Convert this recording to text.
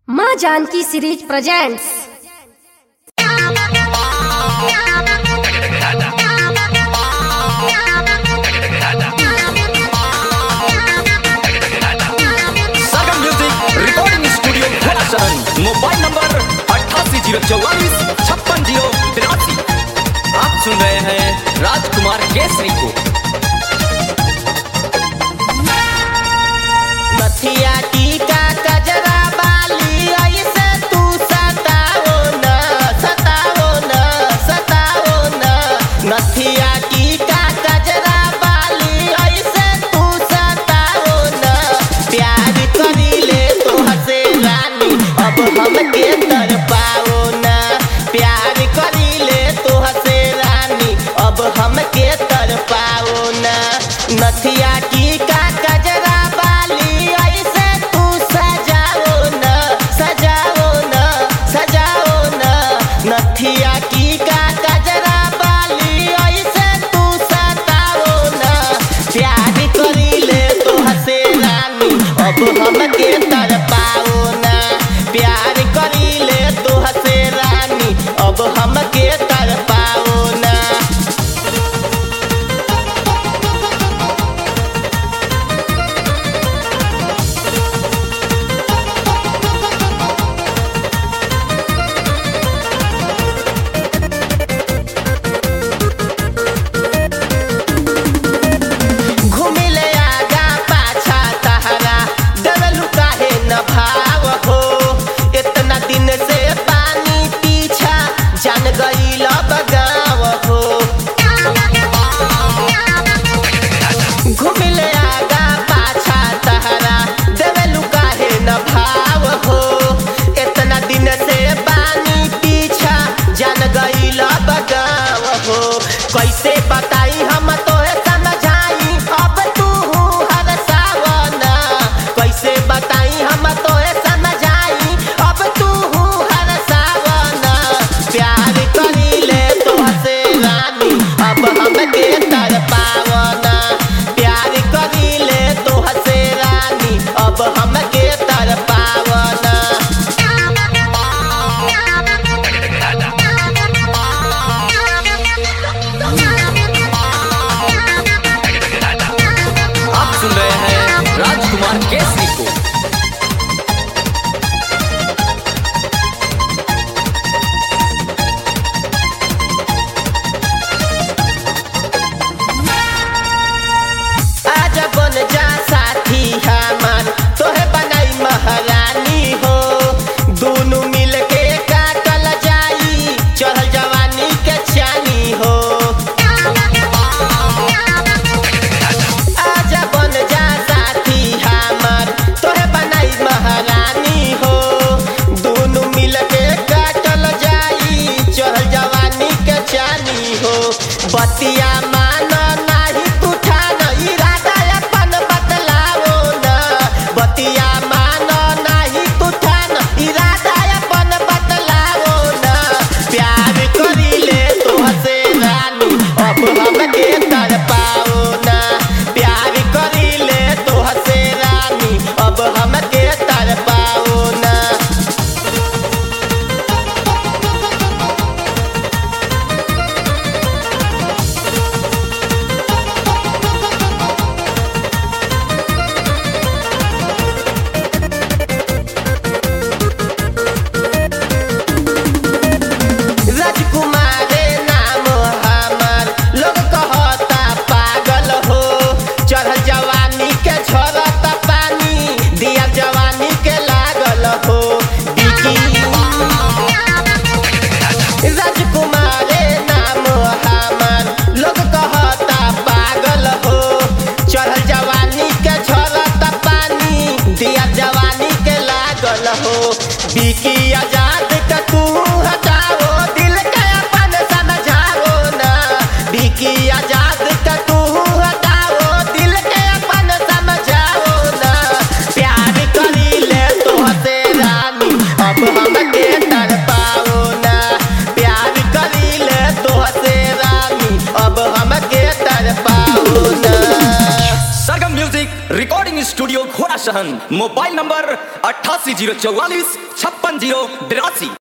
माँ Janaki series presents. Sargam music recording studio Ghorasahar. Mobile number 8804565083। आप सुन रहे हैं राजकुमार केसरी को। नथिया टीका कजरा बाली ऐसे तू सताओ न सताओ न सताओ न। नथिया टीका कजरा बाली ऐसे तू सताओ न। प्यार करीले तो हसे रानी अब हमके तड़पाओ न। प्यार करीले तो हसे रानी अब हमके तड़पाओ न। नथिया टीका कजरा बाली ऐसे तू सजाओ न सजाओ न सजाओ न। नथिया टीका कजरा बाली ऐसे तू सताओ न। प्यार करीले तो हसे रानी अब हमके तड़पाओ न। प्यार करीले तो हसे रानी अब हमके तड़पाओ न। घुमिले आगा पाछा तहरा डरलू काहे न भाव हो। इतना दिन से पानी पीछा जान गईल बगाव हो। घुमिले आगा पाछा तहरा डरलू काहे न भाव हो। इतना दिन से पानी पीछा जान गईल बगाव हो। कैसे बताई हम तोहे समझाई अब तू हर सावना। कैसे बताई हम तोहे समझाई अब तू हर सावना। प्यार करीले तो हसे रानी अब हमके तड़पावना। प्यार करीले तो हसे रानी अब हमके तड़पावना। आप सुन रहे हैं राजकुमार केसरी को। आज बन जा साथी हमार तोहे बनाई महारानी हो। दोनों मिल के काटल जाई चढ़ल जवानी के चानी हो। आज बन जा साथी हमार तोहे बनाई महारानी हो। दोनों मिल के काटल जाई चढ़ल जवानी के चानी हो। बतिया मान नाही तू ठान इरादा अपन बतलाओ न। बतिया मान नाही तू ठान इरादा अपन बतलाओ न। प्यार करीले तो हसे रानी अब हमके तड़पाओ न। प्यार करीले तो हसे रानी अब हमके तड़पाओ न। राजकुमारे नाम हमार लोग कहता पागल हो। चढ़ल जवानी के झरता पानी दिया जवानी के लागल हो। राजकुमारे नाम हमार लोग कहता पागल हो। चढ़ल जवानी के झरता पानी दिया जवानी के लागल हो। बिकी आजाद का तू हटाओ दिल के अपन समझाओ न। बिकी आजाद का तू हटाओ दिल के अपन समझाओ न। प्यार करीले तो हसे रानी अब हमके तड़पाओ न। प्यार करीले तो हसे रानी अब हमके तड़पाओ न। Sargam music recording studio Ghorasahar. सहन। Mobile number 8804456082।